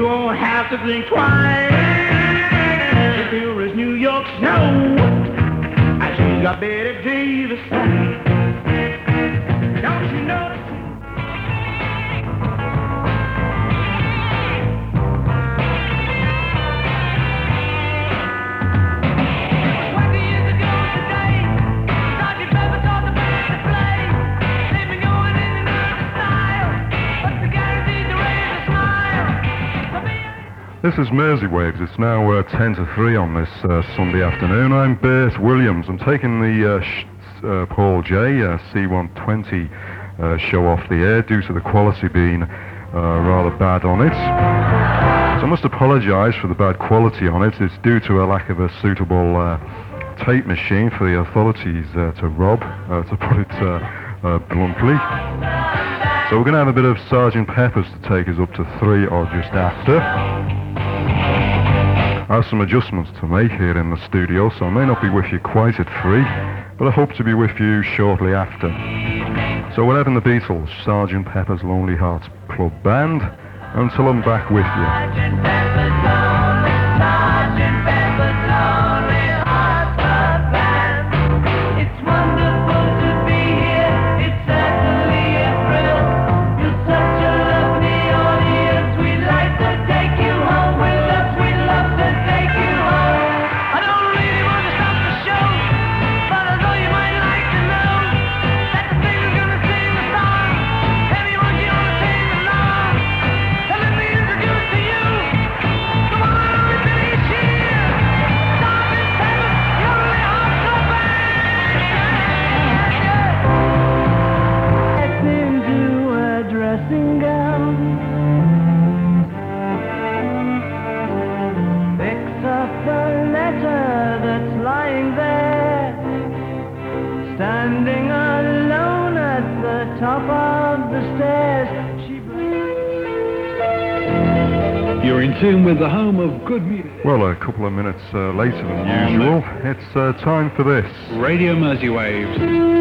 won't have to think twice. If here is New York snow, I she's got Betty Davis. Don't you notice? This is Merseywaves. It's now 10 to 3 on this Sunday afternoon. I'm Bert Williams. I'm taking the Paul J C120 show off the air due to the quality being rather bad on it. So I must apologise for the bad quality on it. It's due to a lack of a suitable tape machine for the authorities to rob, to put it bluntly. So we're going to have a bit of Sgt. Pepper's to take us up to 3 or just after. I have some adjustments to make here in the studio, so I may not be with you quite at 3, but I hope to be with you shortly after. So we're having the Beatles, Sgt. Pepper's Lonely Hearts Club Band, until I'm back with you. Sgt. Pepper's Lonely, Sgt. Pepper's Lonely Hearts Club Band. It's wonderful to be here, it's certainly a thrill. You're such a lovely audience, we'd like to take you home with us, we'd love to take you home. I don't really want to stop the show, but I thought you might like to know that the singer's gonna sing the song. Everyone you wanna sing along. And let me introduce to you the one and only Billy Shear, Sgt. Pepper's Lonely Hearts Club Band. Gets into a dressing gown, picks up the letter that's lying there, standing alone at the top of the stairs. You're in tune with the home of good music. Well, a couple of minutes later than usual, it's time for this. Radio Merseywaves.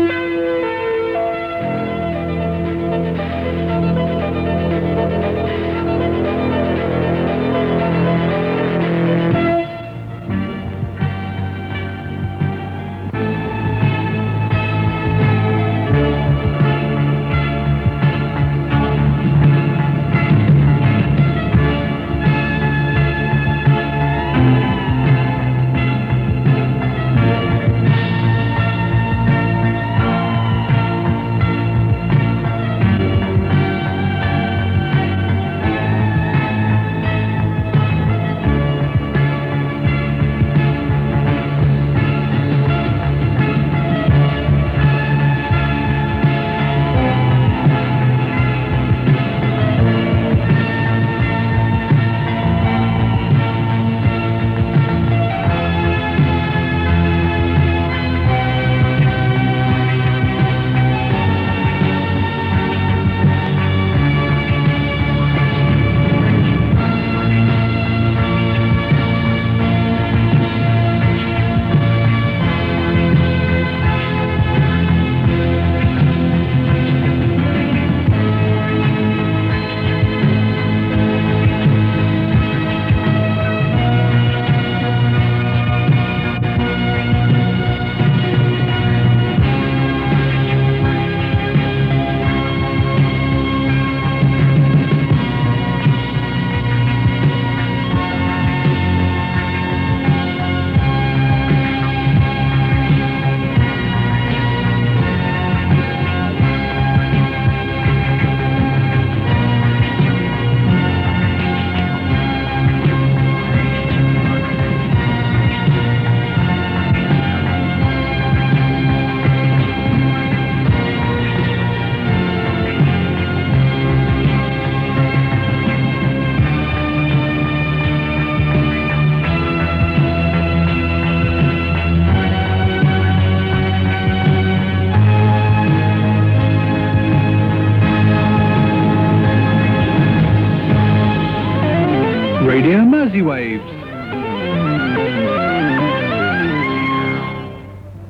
Radio Merseywaves.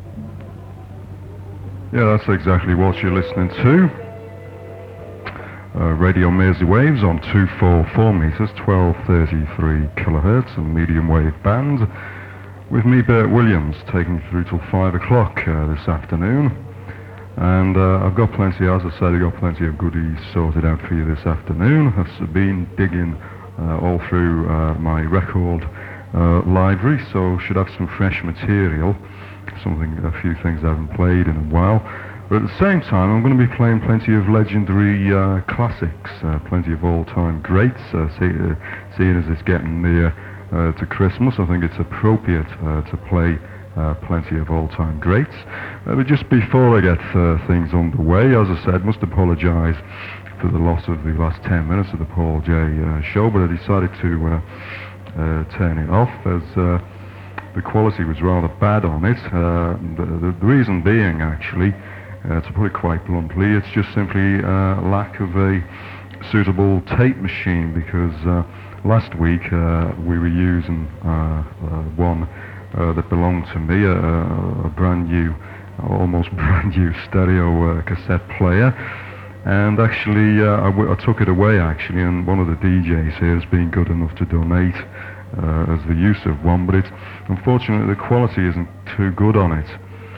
Yeah, that's exactly what you're listening to. Radio Mersey waves on 244 meters, 1233 kilohertz, and medium wave band. With me, Bert Williams, taking you through till 5 o'clock this afternoon. And I've got plenty, as I said, I've got plenty of goodies sorted out for you this afternoon. I've been digging all through my record library, so should have some fresh material, a few things I haven't played in a while. But at the same time, I'm going to be playing plenty of legendary classics, plenty of all-time greats, seeing as it's getting near to Christmas. I think it's appropriate to play plenty of all-time greats. But just before I get things underway, as I said, must apologise for the loss of the last 10 minutes of the Paul J show, but I decided to turn it off as the quality was rather bad on it. The reason being, actually, to put it quite bluntly, it's just simply lack of a suitable tape machine, because last week we were using one that belonged to me, a brand new, almost brand new stereo cassette player, and actually I took it away actually, and one of the DJs here has been good enough to donate as the use of one, but unfortunately the quality isn't too good on it.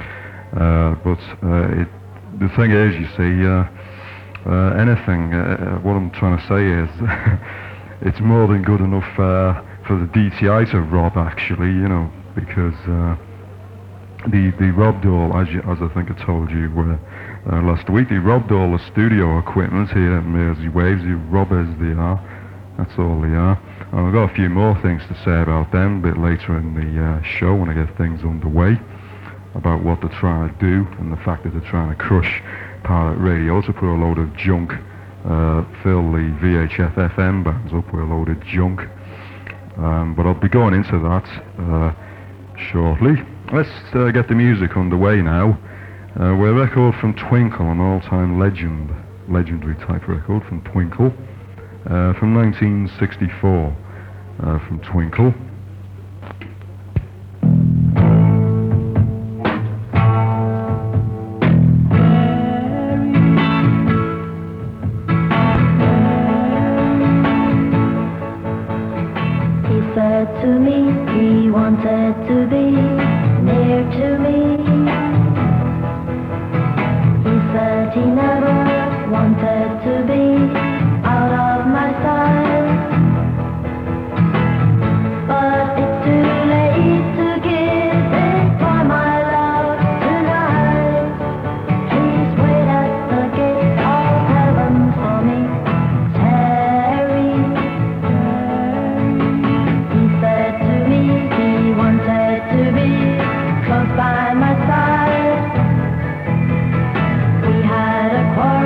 The thing is, you see, anything, what I'm trying to say is, it's more than good enough for the DTI to rob, actually, because the robbed all, as I think I told you last week, they robbed all the studio equipment here at Mersey Waves. You robbers they are, that's all they are. And I've got a few more things to say about them a bit later in the show when I get things underway, about what they're trying to do and the fact that they're trying to crush pirate radio to put a load of junk, fill the VHF FM bands up with a load of junk. But I'll be going into that shortly. Let's get the music underway now. We're a record from Twinkle, an all-time legendary type record from Twinkle, from 1964, from Twinkle. To me, he wanted to be near to me. He said he never wanted to be out of my sight. But it's too late to give it for my love tonight. Please wait at the gate of heaven for me, Terry. He wanted to be close by my side. We had a quarrel.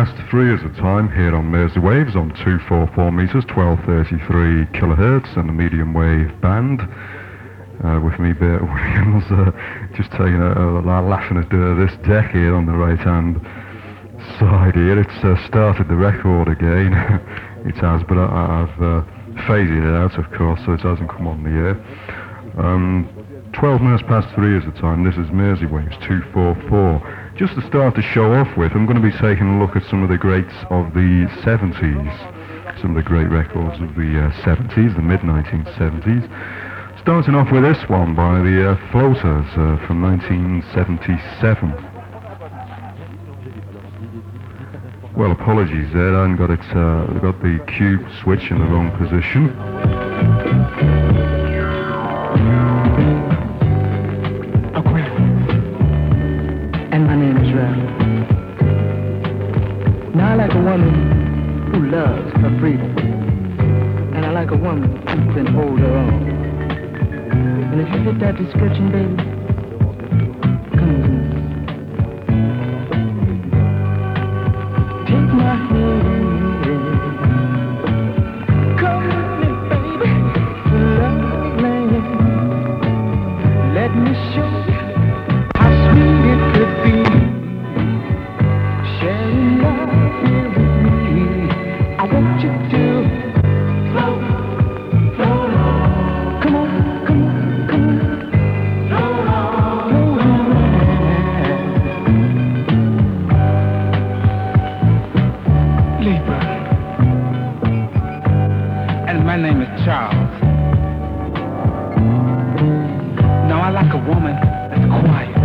past 3 is the time here on Mersey Waves on 244 metres, 1233 kilohertz and the medium wave band. With me, Bert Williams, just taking laughing at this deck here on the right hand side here. It's started the record again. It has, but I've faded it out, of course, so it hasn't come on the air. 12 minutes past 3 is the time. This is Mersey Waves 244. Just to start the show off with, I'm going to be taking a look at some of the greats of the 70s. Some of the great records of the 70s, the mid-1970s. Starting off with this one by the Floaters from 1977. Well, apologies there, I haven't got it, got the cube switch in the wrong position. And my name is Ralph. Now I like a woman who loves her freedom. And I like a woman who can hold her own. And if you fit that description, baby, come with me. Take my hand. Come with me, baby, to love land. Let me show you how sweet it could be, sharing love here with me. I want you to float, float on. Come on, come on, come on. Float on, float on. Libra. And my name is Charles. Now I like a woman that's quiet.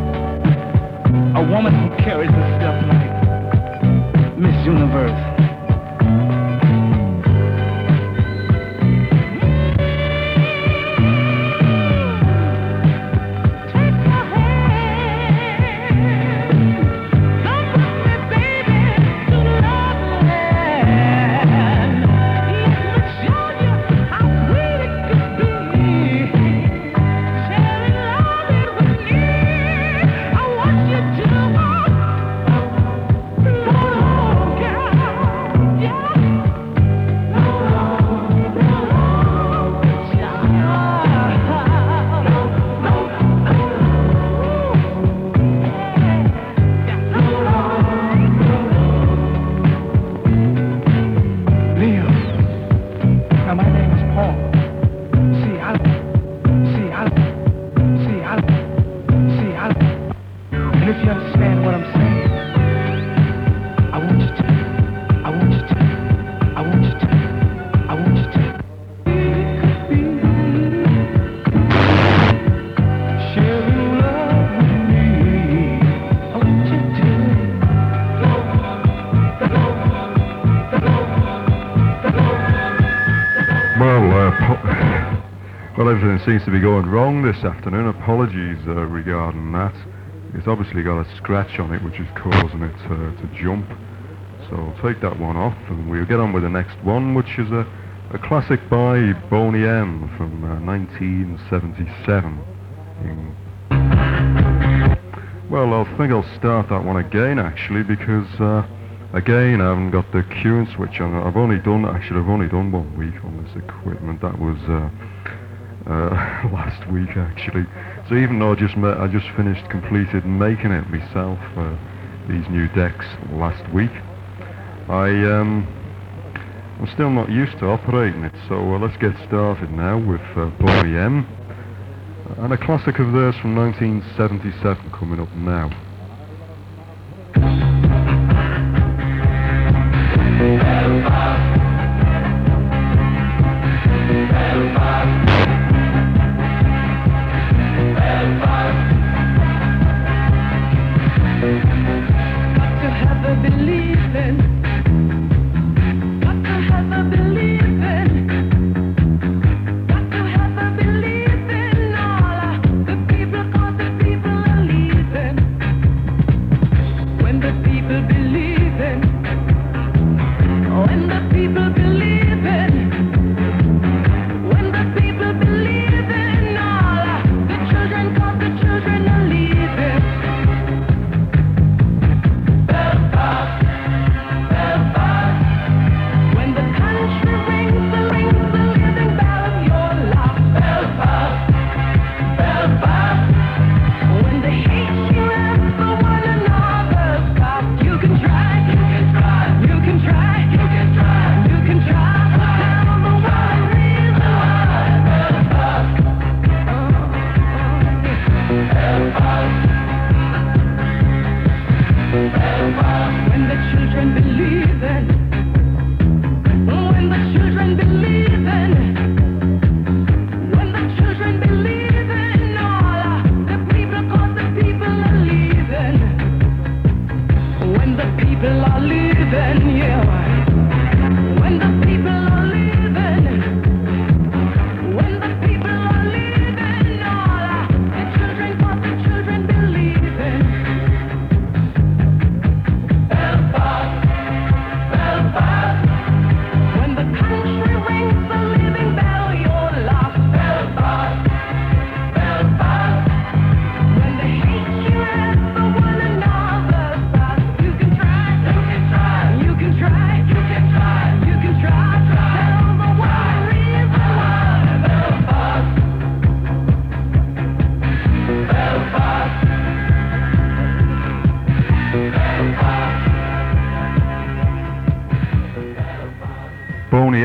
A woman who carries herself like Miss Universe. Take my hand, come with me, baby, to love land. Let me show you how sweet it could be, sharing love here with me. I want you to float on, girl, yeah. Float Leo. Now my name is Paul. See, and if you understand what I'm saying, I want you to sharing love with me. I want you to Well, everything seems to be going wrong this afternoon. Apologies regarding that. It's obviously got a scratch on it which is causing it to jump. So I'll take that one off and we'll get on with the next one, which is a classic by Boney M from 1977. Well, I think I'll start that one again actually because again I haven't got the cue switch on. I've only done 1 week on this equipment. That was last week actually. So even though I just completed making it myself, these new decks last week, I'm still not used to operating it. So let's get started now with Boney M and a classic of theirs from 1977 coming up now. People are leaving.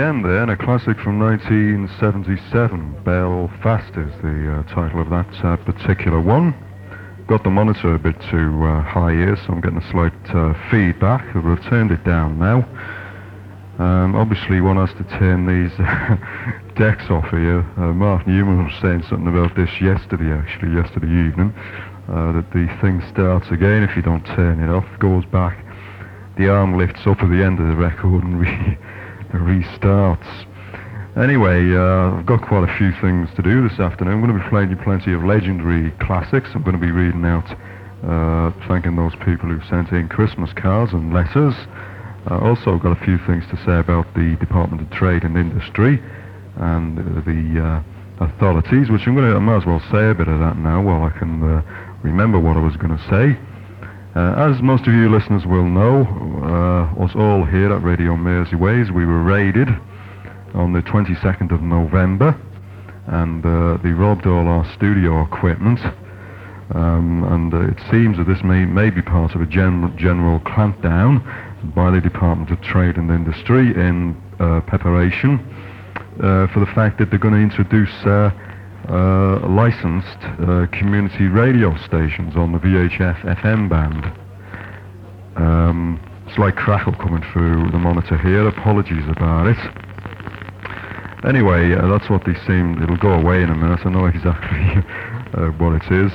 end there, and a classic from 1977. Belfast is the title of that particular one. Got the monitor a bit too high here, so I'm getting a slight feedback. I've turned it down now. Obviously one has to turn these decks off here. Mark Newman was saying something about this yesterday evening, that the thing starts again if you don't turn it off, goes back, the arm lifts up at the end of the record and restarts. Anyway, I've got quite a few things to do this afternoon. I'm going to be playing you plenty of legendary classics. I'm going to be reading out, thanking those people who sent in Christmas cards and letters. Also got a few things to say about the Department of Trade and Industry and the authorities, which I might as well say a bit of that now while I can remember what I was going to say. As most of you listeners will know, us all here at Radio Mersey Waves, we were raided on the 22nd of November, and they robbed all our studio equipment, and it seems that this may be part of a general clampdown by the Department of Trade and Industry in preparation for the fact that they're going to introduce licensed community radio stations on the VHF FM band. It's like crackle coming through the monitor here, apologies about it. Anyway, that's what they seem. It'll go away in a minute. I know exactly what it is.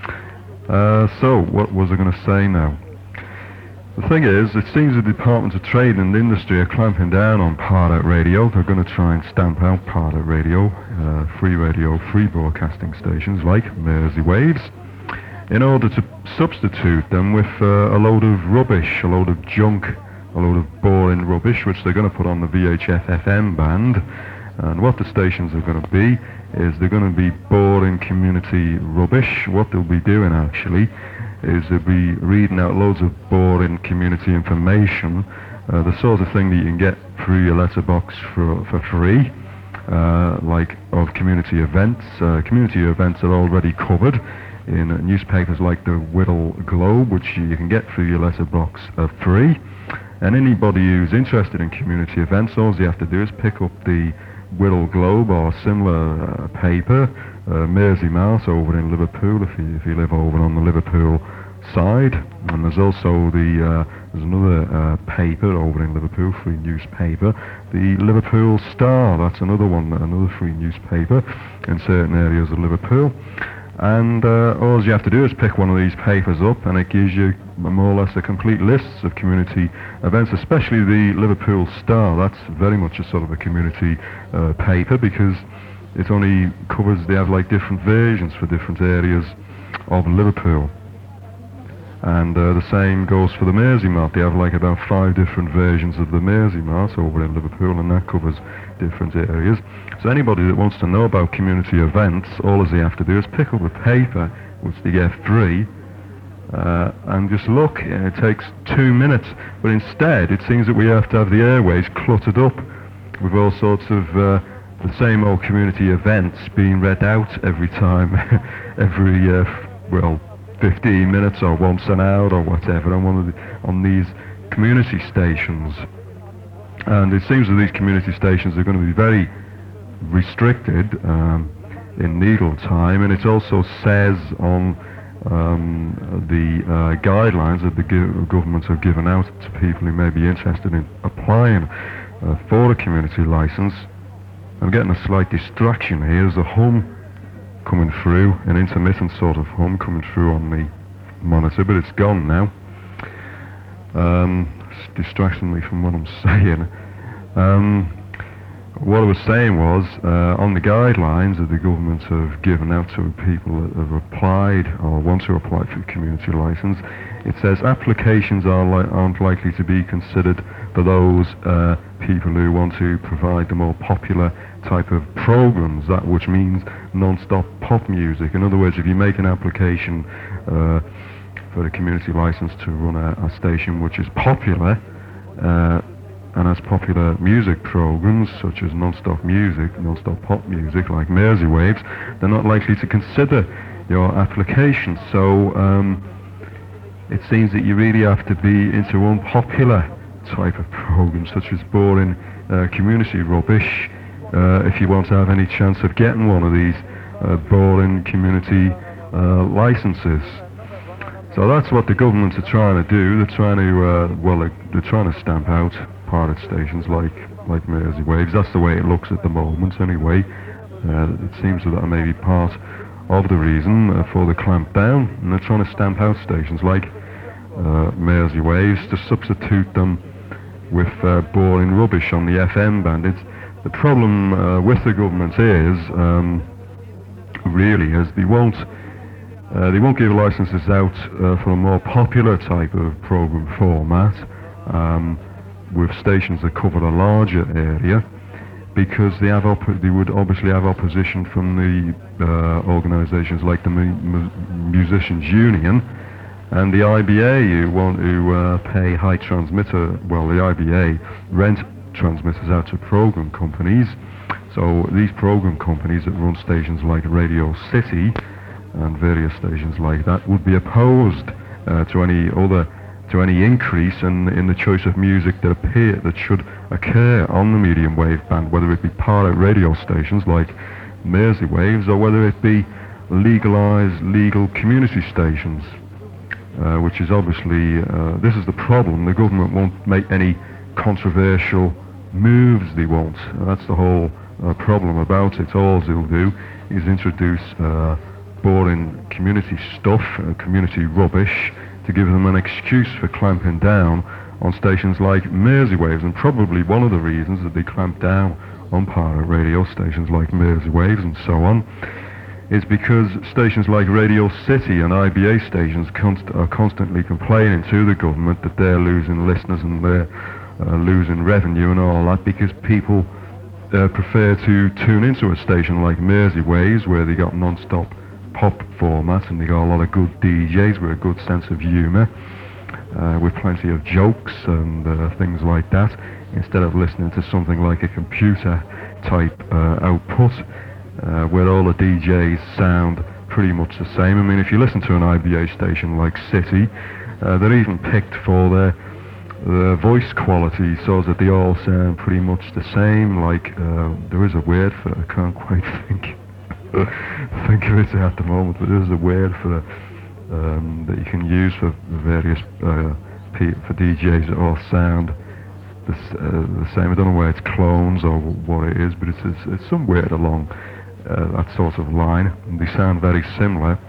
So, what was I going to say now? The thing is, it seems the Department of Trade and Industry are clamping down on pirate radio. They're going to try and stamp out pirate radio, free broadcasting stations like Mersey Waves, in order to substitute them with a load of rubbish, a load of junk, a load of boring rubbish, which they're going to put on the VHF FM band. And what the stations are going to be is they're going to be boring community rubbish. What they'll be doing actually is they'll be reading out loads of boring community information, the sort of thing that you can get through your letterbox for free, like of community events. Community events are already covered in newspapers like the Whittle Globe, which you can get through your letterbox free. And anybody who's interested in community events, all you have to do is pick up the Whittle Globe or similar paper, Mersey Mart over in Liverpool, if you live over on the Liverpool side. And there's also there's another paper over in Liverpool, free newspaper, the Liverpool Star. That's another one, another free newspaper in certain areas of Liverpool. And all you have to do is pick one of these papers up, and it gives you more or less a complete list of community events, especially the Liverpool Star. That's very much a sort of a community paper, because it only covers, they have like different versions for different areas of Liverpool. And the same goes for the Mersey Mart. They have like about 5 different versions of the Mersey Mart over in Liverpool, and that covers different areas. So anybody that wants to know about community events, all they have to do is pick up a paper, which they get free, and just look. It takes 2 minutes, but instead it seems that we have to have the airways cluttered up with all sorts of the same old community events being read out every time, every 15 minutes or once an hour or whatever on these community stations. And it seems that these community stations are going to be very restricted in legal time, and it also says on the guidelines that the government have given out to people who may be interested in applying for a community license. I'm getting a slight distraction here. There's a hum coming through, an intermittent sort of hum coming through on the monitor, but it's gone now. It's distracting me from what I'm saying. What I was saying was, on the guidelines that the government have given out to people that have applied or want to apply for a community license, it says applications aren't likely to be considered for those people who want to provide the more popular type of programs, that which means non-stop pop music. In other words, if you make an application for a community license to run a station which is popular and has popular music programs such as non-stop music, non-stop pop music like Mersey Waves, they're not likely to consider your application. So it seems that you really have to be into unpopular type of programs such as boring community rubbish if you want to have any chance of getting one of these boring community licenses. So that's what the government are trying to do. They're trying to, they're trying to stamp out pirate stations like Mersey Waves. That's the way it looks at the moment, anyway. It seems that may be part of the reason for the clampdown, and they're trying to stamp out stations like Mersey Waves to substitute them with boring rubbish on the FM band. The problem with the government is, really, is they won't give licenses out for a more popular type of program format with stations that cover a larger area, because they would obviously have opposition from the organisations like the Musicians Union and the IBA, who want to pay high transmitter. Well, the IBA rent transmitters out to program companies. So these program companies that run stations like Radio City and various stations like that would be opposed to any increase in the choice of music that should occur on the medium wave band, whether it be pirate radio stations like Mersey Waves or whether it be legal community stations, which is obviously, this is the problem. The government won't make any controversial moves, they won't. That's the whole problem about it. All they'll do is introduce boring community stuff, community rubbish, to give them an excuse for clamping down on stations like Mersey Waves. And probably one of the reasons that they clamp down on pirate radio stations like Mersey Waves and so on is because stations like Radio City and IBA stations are constantly complaining to the government that they're losing listeners and they're losing revenue and all that, because people prefer to tune into a station like Mersey Waves, where they got non-stop pop format and they got a lot of good DJs with a good sense of humour, with plenty of jokes and things like that, instead of listening to something like a computer type output where all the DJs sound pretty much the same. I mean, if you listen to an IBA station like City, they're even picked for their voice quality so that they all sound pretty much the same. Like, there is a word for it, I can't quite think of it at the moment, but there's a word for that you can use for various for DJs that all sound the same. I don't know whether it's clones or what it is, but it's some word along that sort of line, and they sound very similar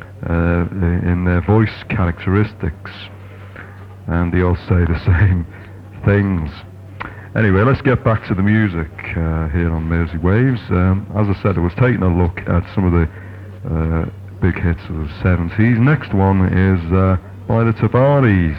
in their voice characteristics, and they all say the same things. Anyway, let's get back to the music here on Mersey Waves. As I said, I was taking a look at some of the big hits of the 70s. Next one is by the Tabaris.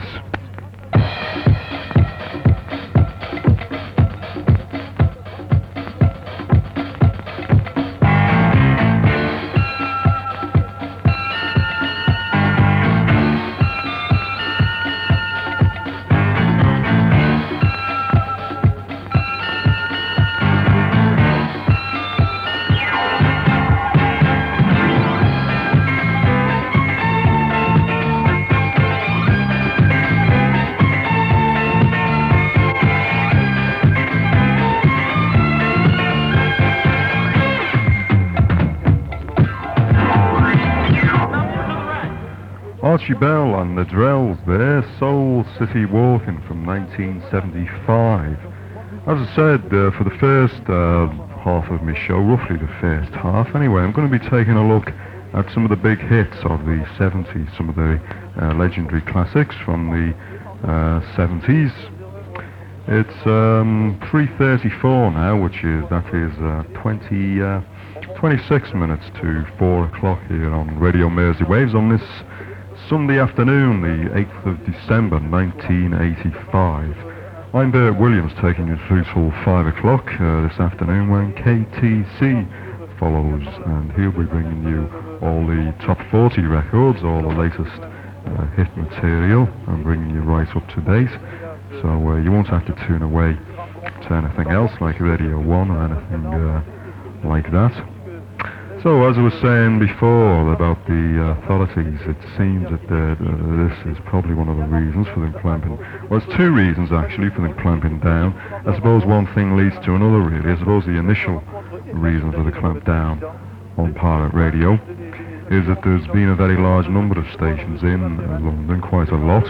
Archie Bell and the Drells there, Soul City Walking from 1975. As I said, for the first half of my show, roughly the first half anyway, I'm going to be taking a look at some of the big hits of the 70s, some of the legendary classics from the 70s. It's 3:34 now, that is 26 minutes to 4 o'clock here on Radio Mersey Waves on this Sunday afternoon, the 8th of December 1985. I'm Bert Williams, taking you through till 5 o'clock this afternoon when KTC follows, and he'll be bringing you all the top 40 records, all the latest hit material, and bringing you right up to date. So you won't have to tune away to anything else like Radio 1 or anything like that. So, as I was saying before about the authorities, it seems that this is probably one of the reasons for them clamping. Well, there's two reasons actually for them clamping down. I suppose one thing leads to another really. I suppose the initial reason for the clamp down on pirate radio is that there's been a very large number of stations in London, quite a lot.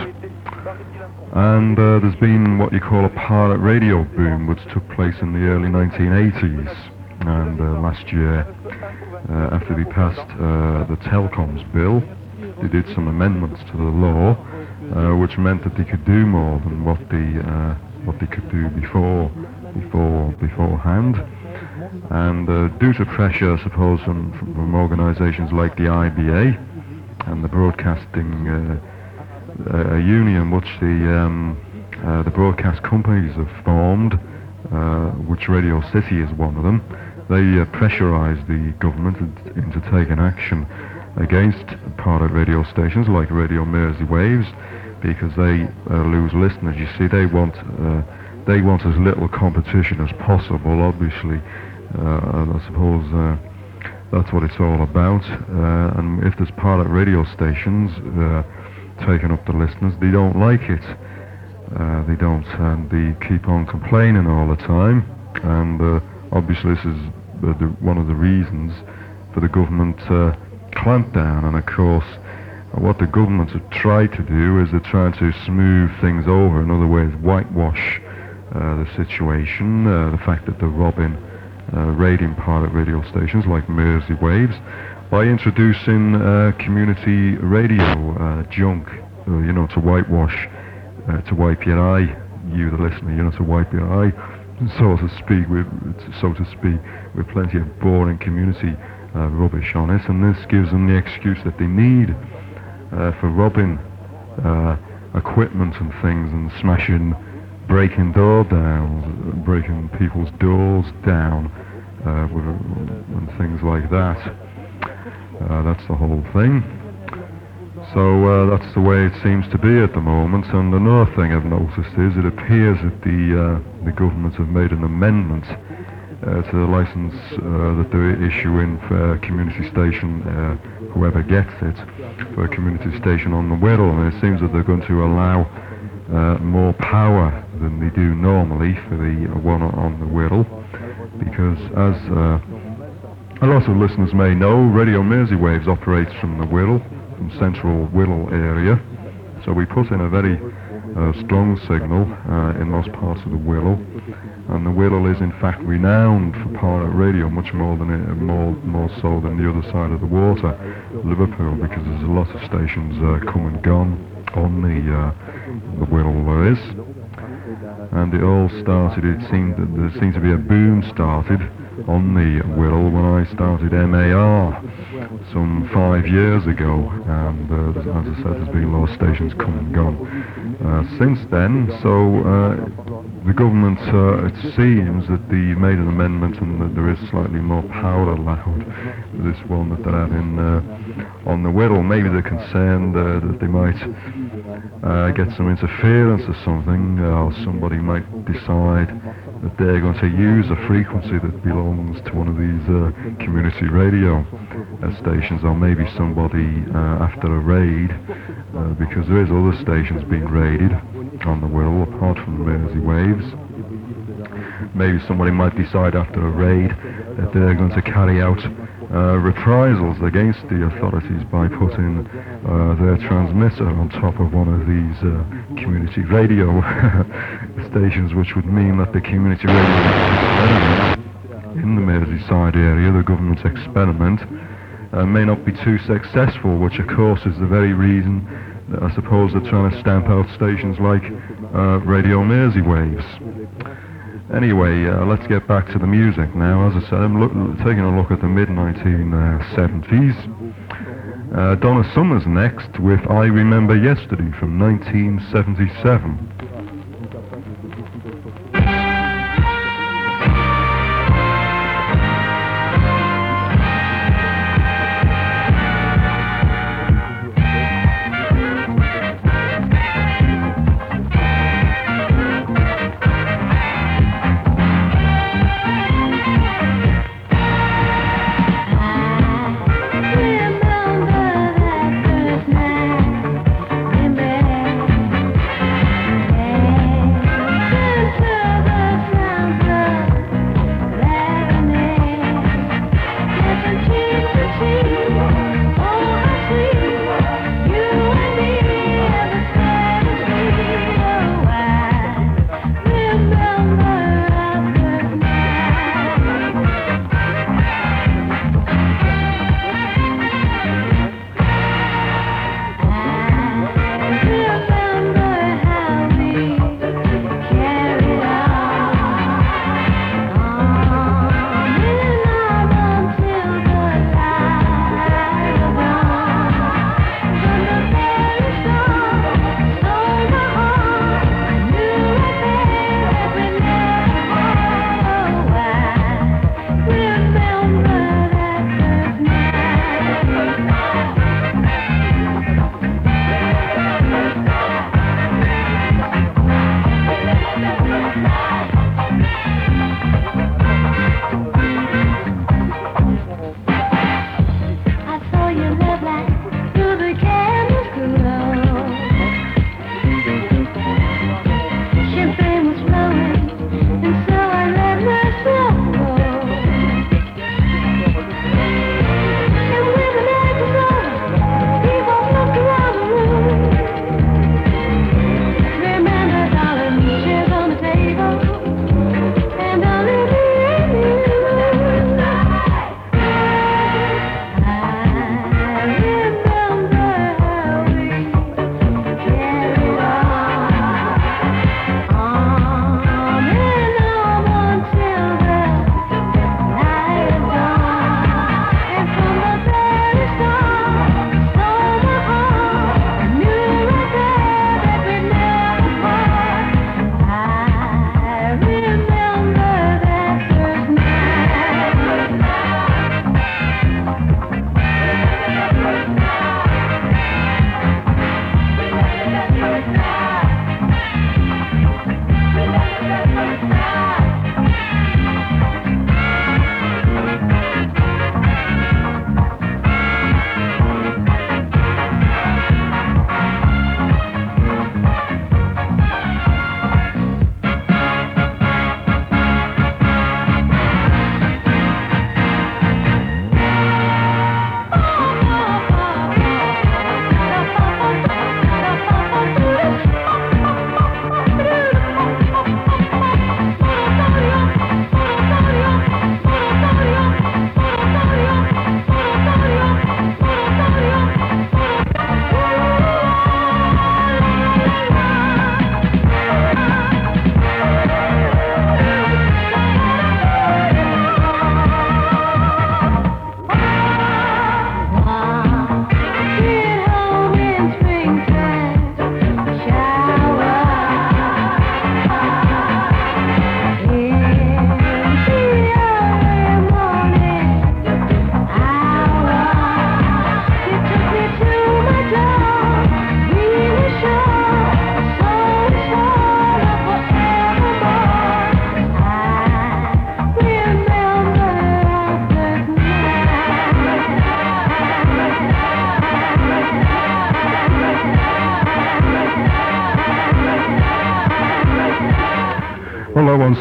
And there's been what you call a pirate radio boom, which took place in the early 1980s. And last year, after they passed the Telecoms Bill, they did some amendments to the law, which meant that they could do more than what they could do beforehand. And due to pressure, I suppose, from organisations like the IBA and the Broadcasting Union, which the broadcast companies have formed, which Radio City is one of them, they pressurised the government into taking action against pirate radio stations like Radio Mersey Waves, because they lose listeners. You see, they want as little competition as possible, obviously. I suppose that's what it's all about. And if there's pirate radio stations taking up the listeners, they don't like it. They don't, and they keep on complaining all the time. And obviously this is one of the reasons for the government clampdown. And of course, what the government have tried to do is they're trying to smooth things over. In other words, whitewash the situation, the fact that they're robbing raiding pirate radio stations like Mersey Waves by introducing community radio junk, to whitewash, to wipe your eye, you the listener, to wipe your eye, so to speak, with plenty of boring community rubbish on it, and this gives them the excuse that they need for robbing equipment and things and breaking door down, breaking people's doors down, and things like that. That's the whole thing. So that's the way it seems to be at the moment. And another thing I've noticed is it appears that the government have made an amendment to the license that they're issuing for a community station, whoever gets it, for a community station on the Wirral. And it seems that they're going to allow more power than they do normally for the one on the Wirral, because as a lot of listeners may know, Radio Mersey Waves operates from the Wirral, from central Wirral area, so we put in a very strong signal in those parts of the Wirral, and the Wirral is in fact renowned for pirate radio much more so than the other side of the water, Liverpool, because there's a lot of stations come and gone on the Wirral there is. And it all started, there seemed to be a boom started on the Wirral when I started MAR some 5 years ago, and as I said, there's been a lot of stations come and gone since then. So the government, it seems that they made an amendment and that there is slightly more power allowed for this one that they're having on the Wirral. Maybe they're concerned that they might get some interference or something, or somebody might decide that they're going to use a frequency that belongs to one of these community radio stations, or maybe somebody after a raid, because there is other stations being raided on the Wirral apart from the Mersey Waves. Maybe somebody might decide after a raid that they're going to carry out reprisals against the authorities by putting their transmitter on top of one of these community radio stations, which would mean that the community radio experiment in the Merseyside area, the government's experiment, may not be too successful, which of course is the very reason that I suppose they're trying to stamp out stations like Radio Mersey Waves. Anyway, let's get back to the music now. As I said, I'm taking a look at the mid-1970s. Donna Summer's next with I Remember Yesterday from 1977.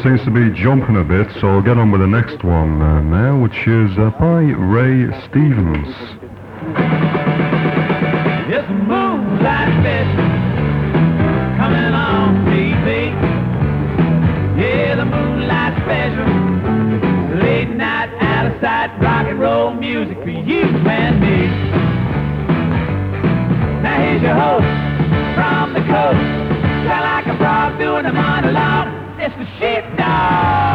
seems to be jumping a bit, so I'll get on with the next one now, which is by Ray Stevens. It's a moonlight special coming on TV. Yeah, the moonlight special. Late night, out of sight, rock and roll music for you and me. Now here's your host from the coast. Sound like a frog doing a monologue. It's the sheepdog.